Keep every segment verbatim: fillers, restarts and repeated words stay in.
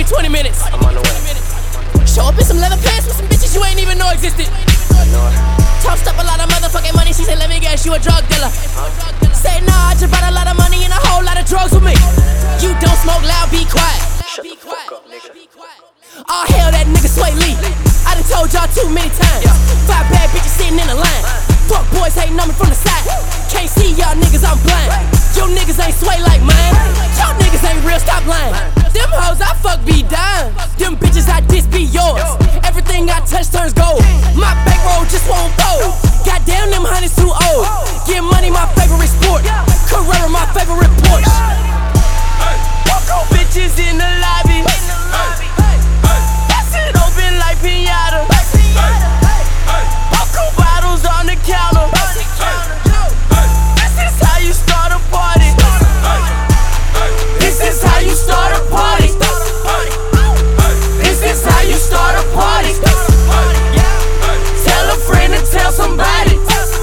me twenty minutes. I'm on the way. Show up in some leather pants with some bitches you ain't even know existed. I know it. Tossed up a lot of motherfucking money, she said let me guess you a drug dealer. Say nah, I just brought a lot of money and a whole lot of drugs with me. You don't smoke loud, be quiet. Shut the fuck up, nigga. Oh hell, that nigga Sway Lee. I done told y'all too many times. Five bad bitches sitting in a line. Fuck boys hating on me from the side. Can't see y'all niggas, I'm blind. Your niggas ain't sway like mine. Y'all niggas ain't real, stop lying. Them hoes I fuck be dying. Them bitches I diss be yours. Everything I touch turns gold. My bankroll just won't fold. Goddamn, them honeys too old. Get money my favorite sport. Carrera my favorite Porsche. Walk on bitches in the lobby. That's it open like pinata. Walk on bottles on the counter. This is how you start a party. This is how you start a party. This is how you start a party. Tell a friend and tell somebody.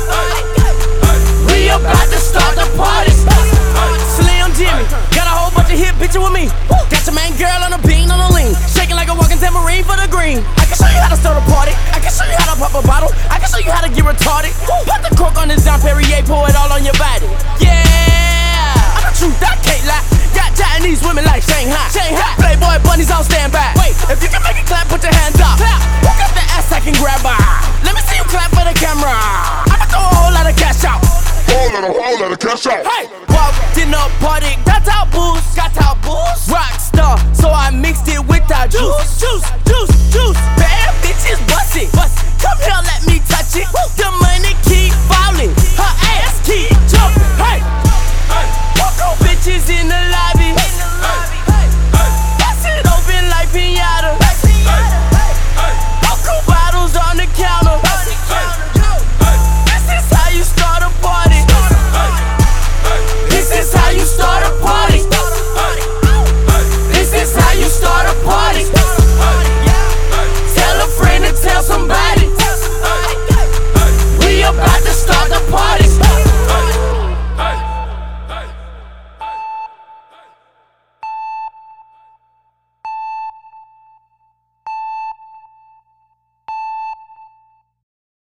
We about to start the party. Slim Jimmy, got a whole bunch of hit bitches with me. Got your main girl on a bean on a lean, shaking like a walking tambourine for the green. I can show you how to start a party. I can show you how to pop a bottle. I can show you how to get retarded. Put the cork on this Dom Perrier, pour it all on your body. Yeah, I'm the truth, I can't lie. Got Chinese women like Shanghai. Shanghai. Playboy bunnies on standby. Wait, if you can make it clap, put your hands up. Clap. Who got the ass I can grab her? Let me see you clap for the camera. I'ma throw a whole lot of cash out. Whole lot of, whole lot of cash out. Hey, walked in the party,